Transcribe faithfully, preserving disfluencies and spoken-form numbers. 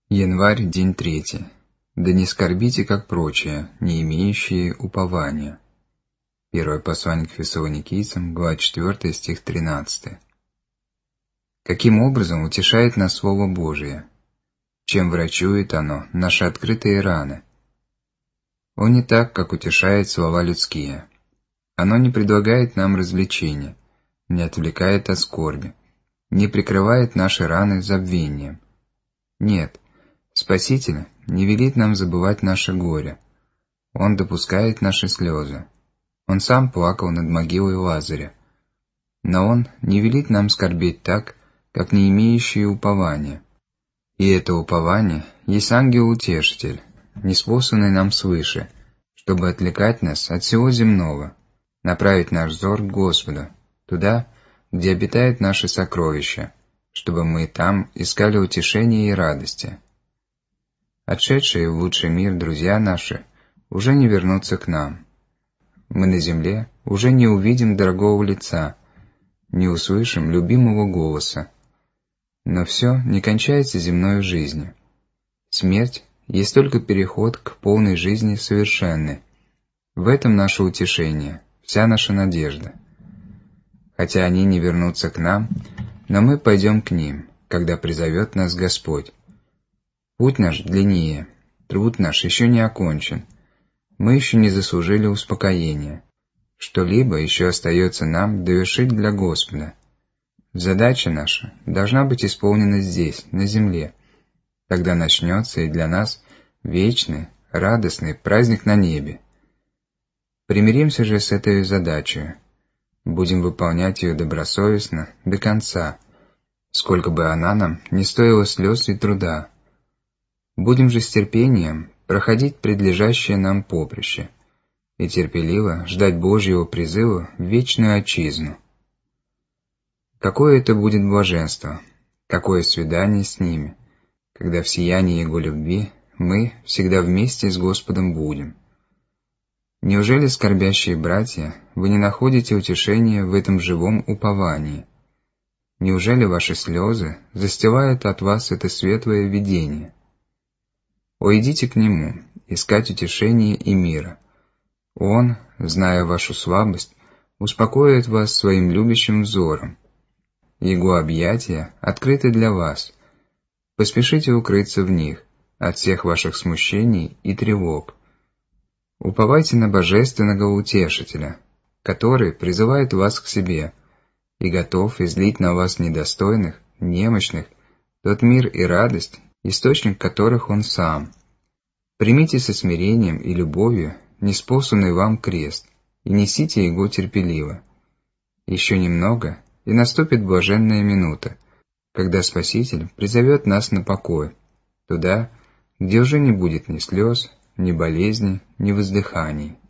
Январь, день третий. Да не скорбите, как прочие, не имеющие упования. Первое послание к Фессалоникийцам, глава четвёртая, стих тринадцатый. Каким образом утешает нас Слово Божие? Чем врачует оно наши открытые раны? Он не так, как утешает слова людские. Оно не предлагает нам развлечения, не отвлекает от скорби, не прикрывает наши раны забвением. Нет, Спаситель не велит нам забывать наше горе. Он допускает наши слезы. Он сам плакал над могилой Лазаря. Но Он не велит нам скорбеть так, как не имеющие упования. И это упование есть ангел-утешитель, ниспосланный нам свыше, чтобы отвлекать нас от всего земного, направить наш взор к Господу, туда, где обитает наше сокровище, чтобы мы там искали утешения и радости. Отшедшие в лучший мир друзья наши уже не вернутся к нам. Мы на земле уже не увидим дорогого лица, не услышим любимого голоса. Но все не кончается земной жизнью. Смерть есть только переход к полной жизни совершенной. В этом наше утешение, вся наша надежда. Хотя они не вернутся к нам, но мы пойдем к ним, когда призовет нас Господь. Путь наш длиннее, труд наш еще не окончен. Мы еще не заслужили успокоения. Что-либо еще остается нам довершить для Господа. Задача наша должна быть исполнена здесь, на земле. Тогда начнется и для нас вечный, радостный праздник на небе. Примиримся же с этой задачей. Будем выполнять ее добросовестно до конца, сколько бы она нам не стоила слез и труда. Будем же с терпением проходить предлежащее нам поприще и терпеливо ждать Божьего призыва в вечную отчизну. Какое это будет блаженство, какое свидание с ними, когда в сиянии Его любви мы всегда вместе с Господом будем. Неужели, скорбящие братья, вы не находите утешения в этом живом уповании? Неужели ваши слезы застилают от вас это светлое видение? О, идите к Нему, искать утешения и мира. Он, зная вашу слабость, успокоит вас своим любящим взором. Его объятия открыты для вас. Поспешите укрыться в них от всех ваших смущений и тревог. Уповайте на Божественного Утешителя, который призывает вас к себе и готов излить на вас недостойных, немощных, тот мир и радость, источник которых Он сам. Примите со смирением и любовью ниспосланный вам крест и несите его терпеливо. Еще немного, и наступит блаженная минута, когда Спаситель призовет нас на покой, туда, где уже не будет ни слез, ни болезней, ни воздыханий.